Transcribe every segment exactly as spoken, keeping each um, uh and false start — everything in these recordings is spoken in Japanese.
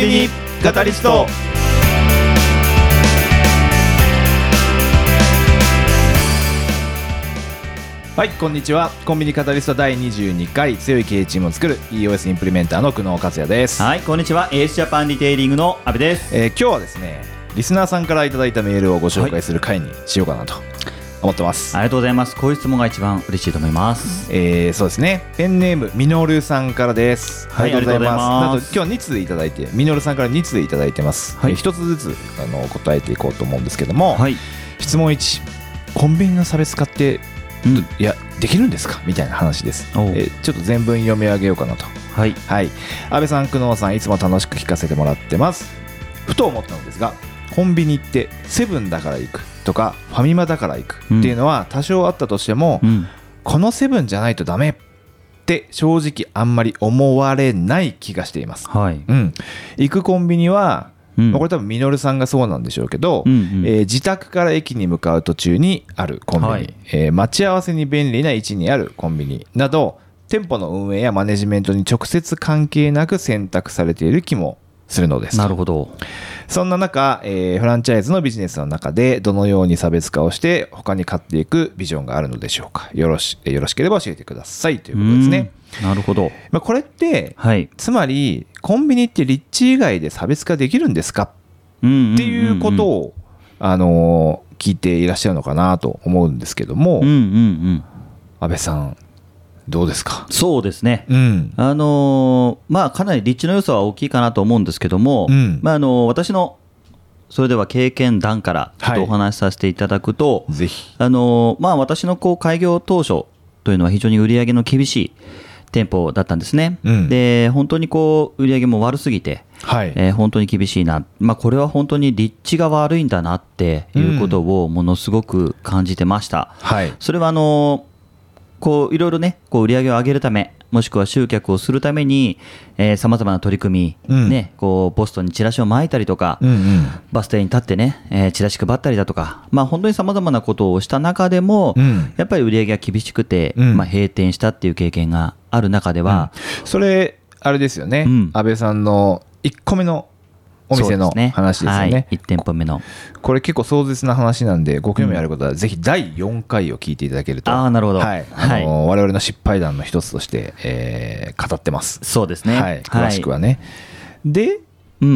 ビニカタリスト。はい、こんにちは。コンビニカタリストだいにじゅうにかい、強い経営チームを作る イーオーエス インプリメンターの久能克也です。 はい、こんにちは。エースジャパンリテイリングの阿部です。 えー、今日はですね、リスナーさんからいただいたメールをご紹介する回にしようかなと思ってます。 はい、ありがとうございます。こういう質問が一番嬉しいと思います。 えー、そうですね。ペンネームみのるさんからです。 はい、ありがとうございます。 なんと今日に通いただいて、みのるさんからに通いただいてます。はい、えー、ひとつずつあの答えていこうと思うんですけども、はい、質問いち、コンビニの差別化ってうん、いやできるんですかみたいな話です。えー、ちょっと全文読み上げようかなと。はい、はい、安倍さん、久能さん、いつも楽しく聞かせてもらってます。ふと思ったのですが、コンビニってセブンだから行くとかファミマだから行くっていうのは多少あったとしても、うん、このセブンじゃないとダメって正直あんまり思われない気がしています。はい、うん、行くコンビニはうん、これ多分みのるさんがそうなんでしょうけど、うんうん、えー、自宅から駅に向かう途中にあるコンビニ、はい、えー、待ち合わせに便利な位置にあるコンビニなど、店舗の運営やマネジメントに直接関係なく選択されている気もするのです。 なるほど。 そんな中、えー、フランチャイズのビジネスの中でどのように差別化をして他に買っていくビジョンがあるのでしょうか。よろし、よろしければ教えてくださいということですね。 なるほど。 まあ、これって、はい、つまりコンビニって立地以外で差別化できるんですかっていうことを、あのー、聞いていらっしゃるのかなと思うんですけども、うんうんうん、安倍さんどうですか。 そうですね、うん、あのーまあ、かなり立地の良さは大きいかなと思うんですけども、うん、まあ、あのー、私のそれでは経験談からちょっとお話しさせていただくと、はい、ぜひ、あのーまあ、私のこう開業当初というのは非常に売り上げの厳しい店舗だったんですね、うん、で本当にこう売り上げも悪すぎて、はい、えー、本当に厳しいな、まあ、これは本当に立地が悪いんだなっていうことをものすごく感じてました、うん、はい、それはあのこういろいろね、こう売り上げを上げるため、もしくは集客をするためにさまざまな取り組み、うんね、こうポストにチラシを巻いたりとか、うんうん、バス停に立ってね、えー、チラシ配ったりだとか、まあ、本当にさまざまなことをした中でも、うん、やっぱり売り上げが厳しくて、うん、まあ、閉店したっていう経験がある中では、 うん、それあれですよね、うん、安倍さんのいっこめのお店の話ですよね。はい、 いち店舗目のこれ結構壮絶な話なんで、ご興味ある方はぜひだいよんかいを聞いていただけると、 ああ、なるほど、 はい、あのーはい、我々の失敗談の一つとして、えー、語ってます。 そうですね、 はい、詳しくはね、はい、で、 うんうん、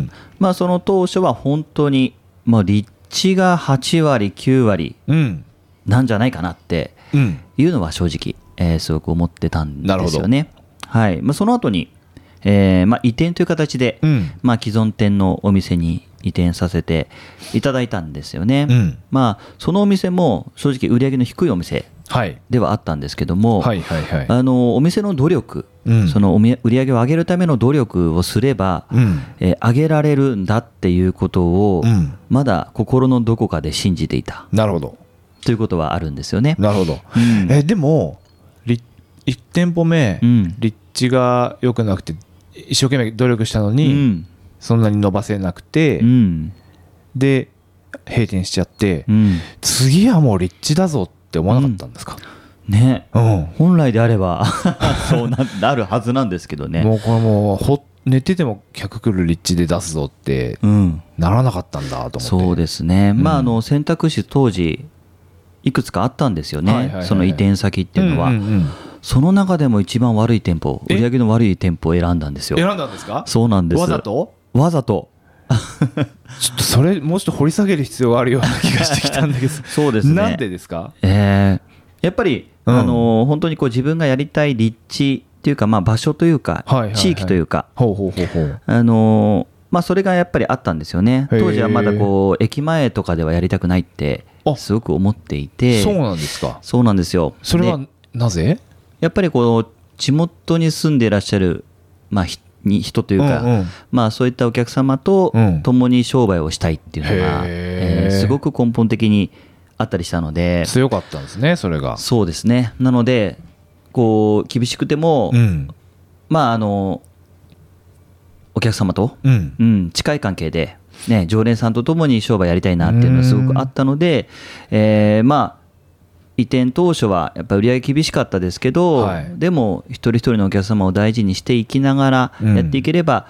まあ、その当初は本当に、まあ、立地がはちわりきゅうわりなんじゃないかなっていうのは正直、えー、すごく思ってたんですよね。はい、まあ、その後にえーまあ、移転という形で、うんまあ、既存店のお店に移転させていただいたんですよね、うん、まあ、そのお店も正直売り上げの低いお店ではあったんですけども、はいはいはいはい、あのお店の努力、うん、その売り上げを上げるための努力をすれば、うんえー、上げられるんだっていうことを、うん、まだ心のどこかで信じていた。 なるほど。 ということはあるんですよね。 なるほど、うん、えでもいち店舗目、うん、立地が良くなくて一生懸命努力したのに、うん、そんなに伸ばせなくて、うん、で閉店しちゃって、うん、次はもう立地だぞって思わなかったんですか。 うん、ね、うん、本来であればそう な, なるはずなんですけどね。 もうこれもうほ寝てても客来る立地で出すぞってならなかったんだと思って、うん、 そうですね、うん、まあ、あの選択肢当時いくつかあったんですよね、はいはいはいはい、その移転先っていうのは、うんうんうん、その中でも一番悪い店舗、売り上げの悪い店舗を選んだんですよ。 選んだんですか。そうなんです。 わざとわざとちょっとそれもうちょっと掘り下げる必要があるような気がしてきたんだけどそうですね。 なんでですか。 えー、やっぱり、うん、あの本当にこう自分がやりたい立地というか、まあ、場所というか、はいはいはい、地域というか、ほうほうほうほう、あのまあ、それがやっぱりあったんですよね。当時はまだこう駅前とかではやりたくないってすごく思っていて。 そうなんですか。 そうなんですよ。 それはなぜ。 やっぱりこう地元に住んでいらっしゃる、まあ、に人というか、うんうん、まあ、そういったお客様と共に商売をしたいっていうのが、うんえー、すごく根本的にあったりしたので。 強かったんですね、それが。 そうですね。なのでこう厳しくても、うん、まああのお客様と、うんうん、近い関係で、ね、常連さんと共に商売やりたいなっていうのがすごくあったので、えー、まあ移転当初はやっぱり売り上げ厳しかったですけど、はい、でも一人一人のお客様を大事にしていきながらやっていければ、うん、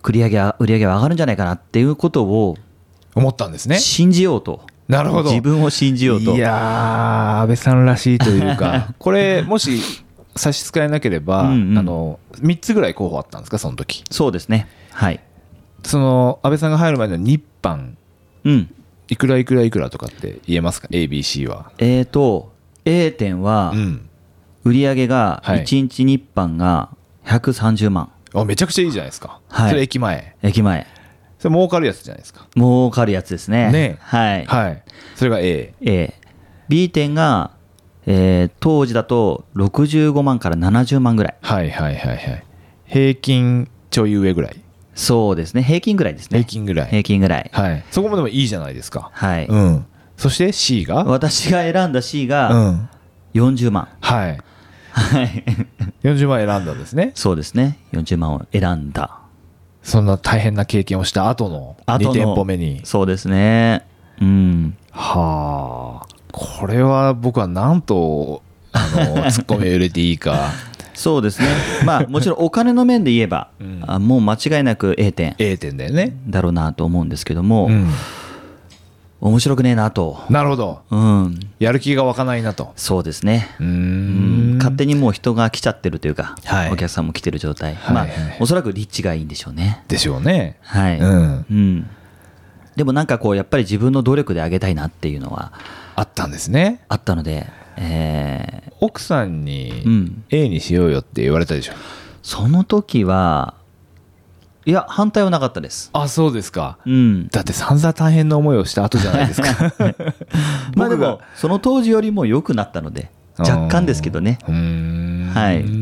売り上げは売り上げは上がるんじゃないかなっていうことを思ったんですね。 信じようと。 なるほど。 自分を信じようと。 いやー、安倍さんらしいというかこれもし差し支えなければ、うんうん、あのみっつぐらい候補あったんですか、その時。 そうですね、はい。 その安倍さんが入る前の日販、うん、いくらいくらいくらとかって言えますか、 エービーシー は。 えーと A 店は売り上げがいちにち日販がひゃくさんじゅうまん、 はい、めちゃくちゃいいじゃないですか、はい、それ駅前駅前それ儲かるやつじゃないですか。 儲かるやつですね。 ね、 はい、 はい、それが A。 A。 B 店が、えー、当時だとろくじゅうごまんからななじゅうまんぐらい。 はいはいはいはい。平均ちょい上ぐらい。 そうですね、平均ぐらいですね。 平均ぐらい。 平均ぐらい。 はい。そこもでもいいじゃないですか。 はい。 うん。そして C が、 私が選んだ C がよんじゅうまん。 はい。 はい。 よんじゅうまん選んだんですね。 そうですね。よんじゅうまんを選んだ。 そんな大変な経験をした後のに店舗目に。 そうですね。うん。 はあ。これは僕は何とあのツッコミを入れていいか。 そうですね。まあもちろんお金の面で言えば、うん、あもう間違いなく A 店 A 店だよねだろうなと思うんですけども、うん、面白くねえなと。 なるほど、うん、やる気が湧かないなと。 そうですね。うーん、うん、勝手にもう人が来ちゃってるというか、はい、お客さんも来てる状態、はい、まあ、はいはい、おそらく立地がいいんでしょうね。 でしょうね。 はい、うんうん、でもなんかこうやっぱり自分の努力で上げたいなっていうのはあったんですね。 あったので、えー、 奥さんに A にしようよって言われたでしょ、うん、 その時はいや反対はなかったです。 あ、そうですか、 うん、 だって散々大変な思いをした後じゃないですかまあでもその当時よりも良くなったので若干ですけどね。うーん、はい、うん、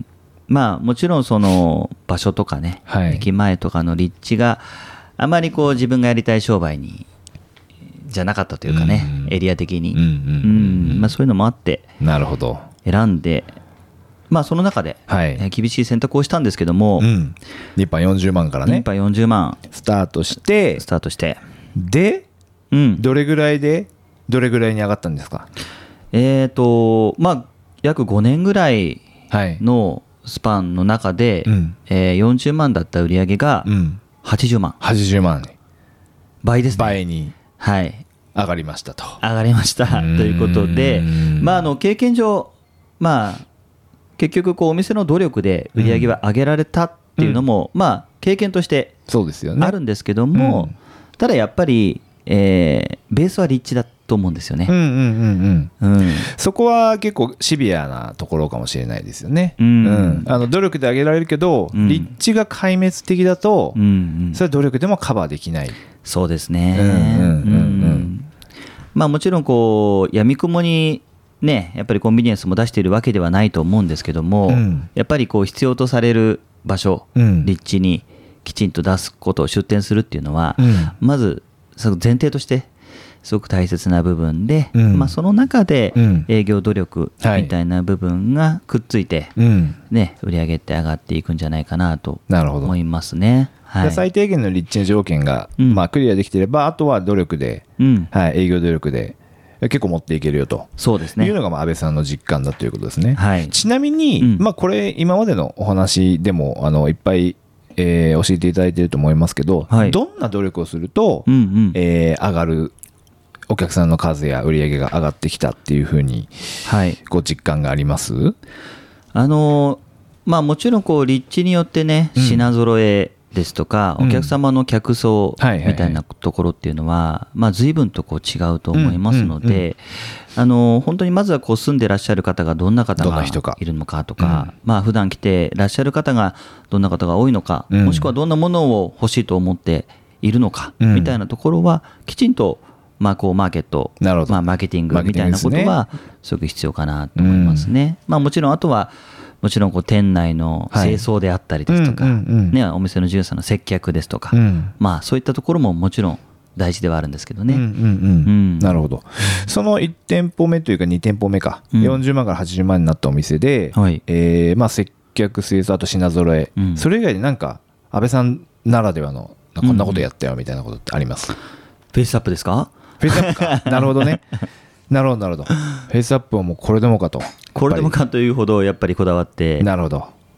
まあもちろんその場所とかね、はい、駅前とかの立地があまりこう自分がやりたい商売にじゃなかったというかね、エリア的に、うんうんうん、まあ、そういうのもあってなるほど選んで、まあ、その中で、はい、厳しい選択をしたんですけども、うん、 日販よんじゅうまんからね、 日販よんじゅうまんスタートしてスタートしてで、うん、どれぐらいでどれぐらいに上がったんですか。 えーとまあ約ごねんぐらいのスパンの中で、はい、えー、よんじゅうまんだった売り上げがはちじゅうまん、 はちじゅうまん倍ですね。 倍に、はい、上がりましたと。 上がりましたということで、まあ、あの経験上、まあ、結局こうお店の努力で売り上げは上げられたっていうのも、うん、まあ、経験としてあるんですけども、うん、ただやっぱり、えー、ベースは立地だと思うんですよね。 そこは結構シビアなところかもしれないですよね。うんうん、あの努力で上げられるけど、うん、立地が壊滅的だと、うんうん、それは努力でもカバーできない。 そうですね。まあもちろんこう闇雲にね、やっぱりコンビニエンスも出しているわけではないと思うんですけども、うん、やっぱりこう必要とされる場所、うん、立地にきちんと出すことを出店するっていうのは、うん、まずその前提としてすごく大切な部分で、うん、まあ、その中で営業努力みたいな部分がくっついて、ね、売り上げって上がっていくんじゃないかなと思いますね。 はい、最低限の立地の条件が、まあ、クリアできていれば、あとは努力で、うんはい、営業努力で結構持っていけるよと、そうですね、いうのがまあ安倍さんの実感だということですね。はい、ちなみに、うんまあ、これ今までのお話でもあのいっぱい、えー、教えていただいていると思いますけど、はい、どんな努力をすると、うんうんえー、上がるお客さんの数や売り上げが上がってきたっていうふうに、はい、ご実感があります？ あのまあ、もちろんこう立地によってね、品揃えですとか、お客様の客層みたいなところっていうのは、まあ、随分とこう違うと思いますので、あの本当にまずはこう住んでらっしゃる方がどんな方がいるのかとか、まあ普段来てらっしゃる方がどんな方が多いのか、もしくはどんなものを欲しいと思っているのかみたいなところはきちんとまあこうマーケット、まあマーケティングみたいなことはすごく必要かなと思いますね。まあもちろんあとはもちろんこう店内の清掃であったりですとか、ね、お店の従業員の接客ですとか、うん、まあそういったところももちろん大事ではあるんですけどね。 なるほど。そのいち店舗目というかに店舗目か、うん、よんじゅうまんからはちじゅうまんになったお店で、はいえーまあ、接客清掃あと品揃え、うん、それ以外でなんか安倍さんならではのこんなことやったよみたいなことってあります？ フェイスアップですか？ フェイスアップかなるほどね。なるほどなるほど。フェイスアップはもうこれでもかと。 これでもかというほどやっぱりこだわって。 なるほど。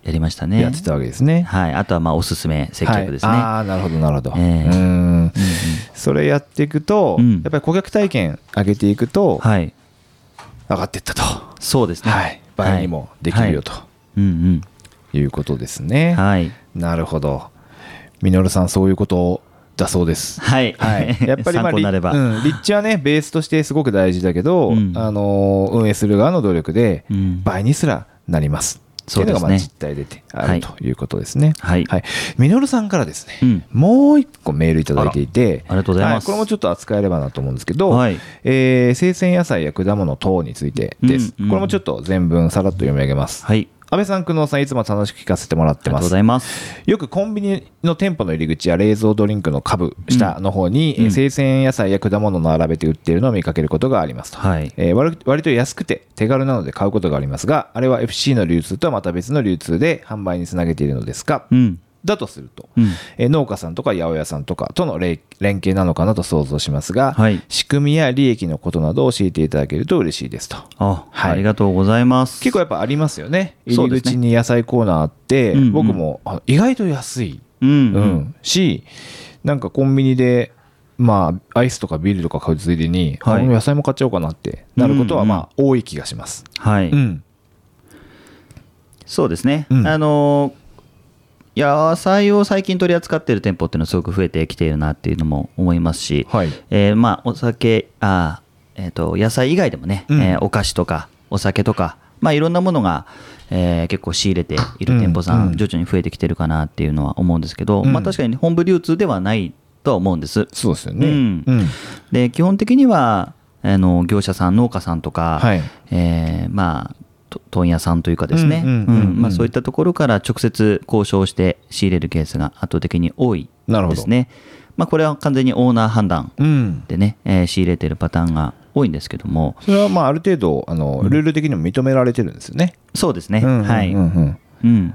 やりましたね。 やってたわけですね。 はい、あとはまあおすすめ接客ですね。 はい、ああなるほどなるほど、えー、うん、うんうん、それやっていくと、うん、やっぱり顧客体験上げていくと、はい、上がっていったと。 そうですね、 はい、倍にもできるよと、はいはい、うんうん、いうことですね。はい、なるほど。ミノルさんそういうことだそうです。 はい、はい、 やっぱり、まありうん、立地はねベースとしてすごく大事だけど、うん、あの運営する側の努力で倍にすらなります、うん、っていうのがまあ実態であるということですね。はいはい、ミノルさんからですね、うん、もう一個メールいただいていて、 ありがとうございます、 はい、これもちょっと扱えればなと思うんですけど、はい、えー、生鮮野菜や果物等についてです、うんうん、これもちょっと全文さらっと読み上げます。はい、安倍さん、久能さん、いつも楽しく聞かせてもらってます。 ありがとうございます。 よくコンビニの店舗の入り口や冷蔵ドリンクの株下の方に、うん、生鮮野菜や果物を並べて売っているのを見かけることがありますと、はい、えー、割, 割と安くて手軽なので買うことがありますが、あれは エフシー の流通とはまた別の流通で販売につなげているのですか、うん、だとすると、うん、えー、農家さんとか八百屋さんとかとの連携なのかなと想像しますが、はい、仕組みや利益のことなどを教えていただけると嬉しいですと。 あ、はい、ありがとうございます。 結構やっぱありますよね。入り口に野菜コーナーあって、ね、僕もあ意外と安い、うんうんうん、し、なんかコンビニでまあアイスとかビールとか買うついでに、はい、野菜も買っちゃおうかなってなることはまあ多い気がします。 はい、うん、そうですね、うん、あのー野菜を最近取り扱っている店舗っていうのはすごく増えてきているなっていうのも思いますし、はい、えー、まあお酒あ、えー、と野菜以外でもね、うん、えー、お菓子とかお酒とか、まあ、いろんなものが、えー、結構仕入れている店舗さん、うん、徐々に増えてきてるかなっていうのは思うんですけど、うん、まあ、確かに本部流通ではないとは思うんです。 そうですよね、 うんうん、で基本的にはあの業者さん農家さんとか、はい、えー、まあ問屋さんというかですね、そういったところから直接交渉して仕入れるケースが圧倒的に多いですね。まあ、これは完全にオーナー判断でね、うん、えー、仕入れているパターンが多いんですけども、 それはまあある程度あのルール的にも認められてるんですよね。 うん、そうですね、はい、うん、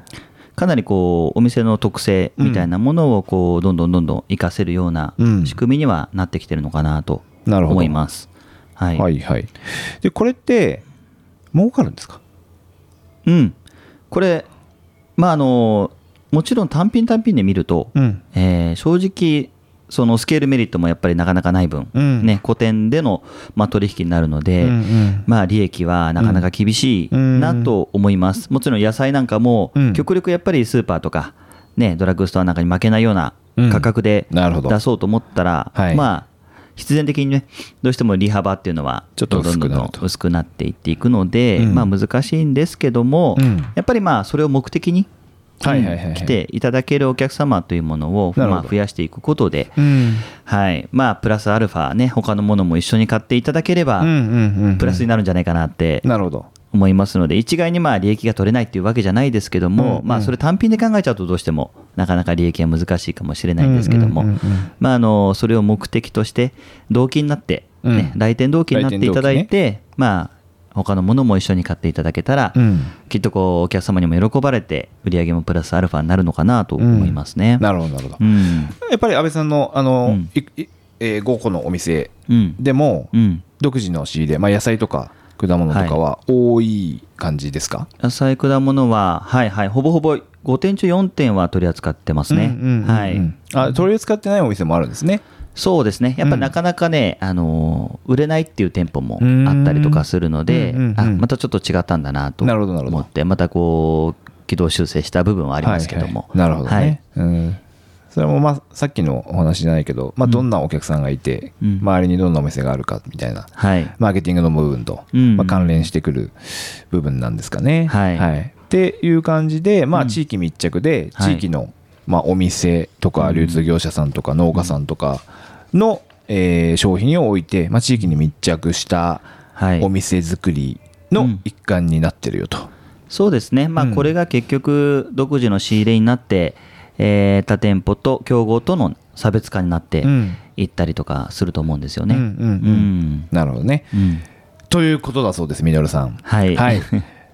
かなりこうお店の特性みたいなものをこうどんどんどんどん活かせるような仕組みにはなってきてるのかなと思います。 はい、はいはい。でこれって儲かるんですか？ うん、これ、まあ、あのもちろん単品単品で見ると、うん、えー、正直そのスケールメリットもやっぱりなかなかない分、うん、ね、個店での、まあ、取引になるので、うんうん、まあ、利益はなかなか厳しいなと思います、うん、もちろん野菜なんかも、うん、極力やっぱりスーパーとか、ね、ドラッグストアなんかに負けないような価格で出そうと思ったら、うん、まあ必然的にねどうしても利幅っていうのはちょっとどんどんどん薄くなっていっていくので、うん、まあ難しいんですけども、うん、やっぱりまあそれを目的に来ていただけるお客様というものをまあ増やしていくことで、うん、はい、まあプラスアルファね他のものも一緒に買っていただければプラスになるんじゃないかなって思いますので、一概にまあ利益が取れないっていうわけじゃないですけども、うんうん、まあそれ単品で考えちゃうとどうしてもなかなか利益は難しいかもしれないんですけども、まああのそれを目的として動機になってね、うん、来店動機になっていただいて、ね、まあ他のものも一緒に買っていただけたら、うん、きっとこうお客様にも喜ばれて売り上げもプラスアルファになるのかなと思いますね。 うん、なるほどなるほど、うん、やっぱり安倍さんのあの、うん、えー、ごこのお店でも、うん、独自の仕入れ、まあ、野菜とか果物とかは多い感じですか？ はい、野菜果物は、はいはい、ほぼほぼごてん中よんてんは取り扱ってますね。 あ、取り扱ってないお店もあるんですね。 そうですね、やっぱなかなかね、うん、あの売れないっていう店舗もあったりとかするので、うんうんうん、あまたちょっと違ったんだなと思って、またこう軌道修正した部分はありますけども、 はいはい、なるほどね、はい、うん、それもまあさっきのお話じゃないけど、まあ、どんなお客さんがいて、うん、周りにどんなお店があるかみたいな、はい、マーケティングの部分と、まあ、関連してくる部分なんですかね。はいはい、っていう感じで、まあ、地域密着で地域の、まあ、お店とか流通業者さんとか農家さんとかの、えー、商品を置いて、まあ、地域に密着したお店作りの一環になってるよと、うん、 そうですね、まあ、これが結局独自の仕入れになって、えー、他店舗と競合との差別化になっていったりとかすると思うんですよね。 なるほどね、うん、ということだそうです、みのるさん。はい、はい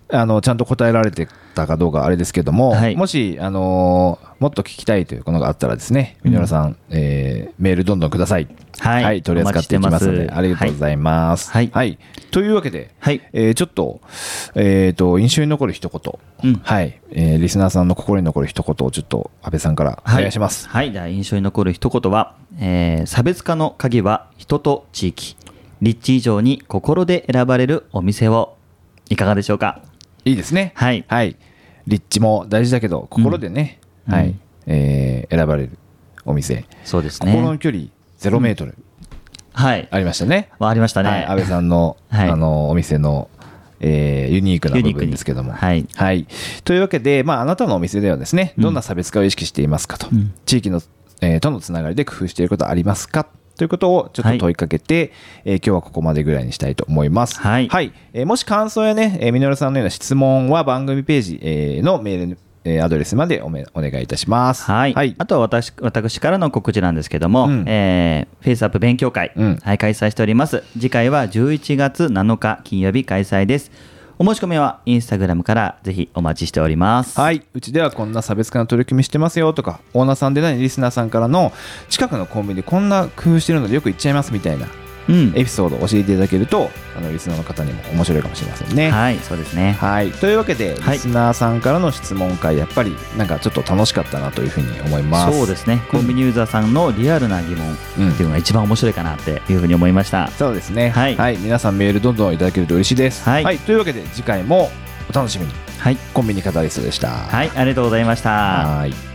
あのちゃんと答えられてたかどうかあれですけども、はい、もし、あのー、もっと聞きたいというのがあったらですね、ミノルさん、うん、えー、メールどんどんください。 はい、はい、 取り扱っていきますので、ありがとうございます。はい、はいはい、というわけで、はい、えー、ちょっと、えーと、印象に残る一言、うん、はい、えー、リスナーさんの心に残る一言をちょっと安倍さんからお願いします。 はい、はい、じゃあ印象に残る一言は、えー、差別化の鍵は人と地域、立地以上に心で選ばれるお店を。いかがでしょうか。 いいですね。 はい、 はい、立地も大事だけど心でね、うん、はい、うん、えー、選ばれるお店。 そうですね。 心の距離ゼロメートル、うん、はい、ありましたね。 ありましたね。 はい、安倍さんの、はい、あのお店の、えー、ユニークな部分ですけども、はい、はい、というわけで、まあ、あなたのお店ではですね、どんな差別化を意識していますかと、うん、地域の、えー、とのつながりで工夫していることはありますかということをちょっと問いかけて、はい、えー、今日はここまでぐらいにしたいと思います。はい、はい、えー、もし感想やね、えー、ミノルさんのような質問は番組ページ、えー、のメール、えー、アドレスまでおめお願いいたします。 はい、はい、あとは 私, 私からの告知なんですけども、うん、えー、フェイスアップ勉強会、うん、はい、開催しております。次回はじゅういちがつなのか金曜日開催です。お申し込みはインスタグラムからぜひお待ちしております。 はい、うちではこんな差別化の取り組みしてますよとか、オーナーさんでないリスナーさんからの近くのコンビニでこんな工夫してるのでよく行っちゃいますみたいな、うん、エピソードを教えていただけると、あのリスナーの方にも面白いかもしれませんね。 はい、そうですね。 はい、というわけで、リスナーさんからの質問会、やっぱりなんかちょっと楽しかったなというふうに思います。 そうですね、コンビニユーザーさんのリアルな疑問っていうのが一番面白いかなっていうふうに思いました。 うん、そうですね、はい、はい、皆さんメールどんどんいただけると嬉しいです。はい、はい、というわけで次回もお楽しみに。はい、コンビニカタリストでした。 はい、ありがとうございました。はい。